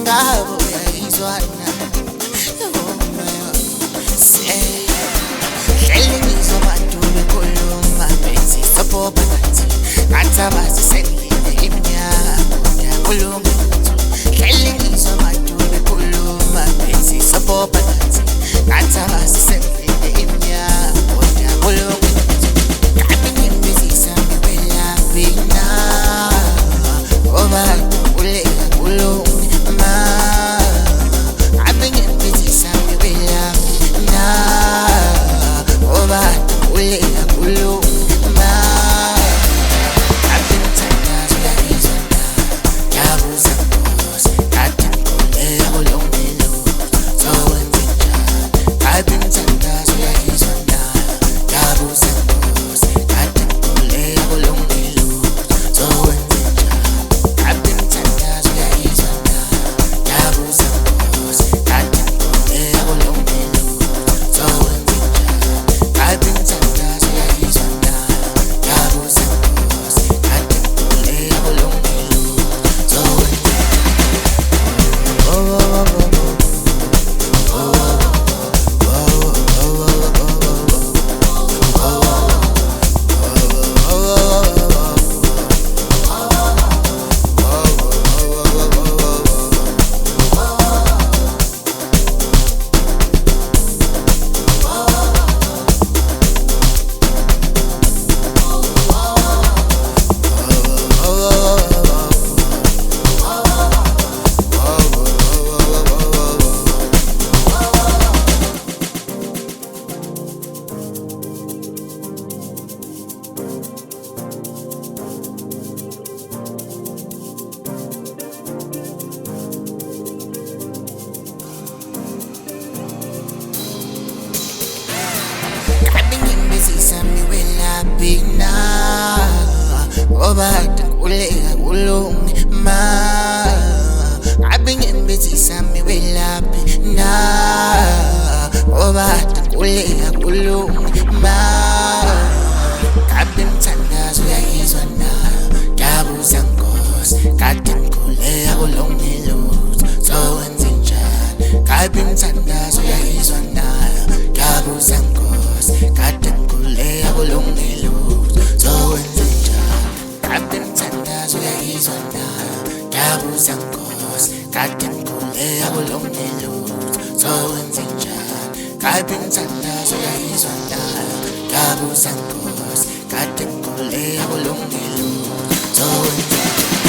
ngabo uyayizwana hleli ngizobantu bekhuluma benzisaphoba nathi ngathi sengile iminyaka ngiyakhuluma hleli ngizobantu bekhuluma benzisaphoba nathi ngathi sengile iminyaka ngiyakhuluma kabi ngimbizisa miwelaphi na oba uleka kuluma kabi ngimbizisa miwelaphi na oba uleka kuluma kabi mthandazo uyayizwana yabuza Nkosi kade ngikhuleka kulungile sowenzenjani kabi mthandazo uyayizwana yabuza Nkosi kade ngikhuleka kulungile sowenzenjani kabi mthandazo uyayizwana yabuza Nkosi kade ngikhuleka kulungile sowenzenjani kabi mthandazo uyayizwana yabuza Nkosi kade ngikhuleka kulungile kabi ngimbizisa miwelaphi na oba ngikhuleka kulungile kabi ngimbizisa miwelaphi na oba ngikhuleka kulungile kabi mthandazo uyayizwana yabuza Nkosi kade ngikhuleka kulungile sowenzenjani kabi mthandazo uyayizwana yabuza Nkosi kade ngikhuleka kulungile sowenzenjani kabi mthandazo uyayizwana yabuza Nkosi kade ngikhuleka kulungile sowenzenjani kabi mthandazo uyayizwana yabuza Nkosi kade ngikhuleka kulungile sowenzenjani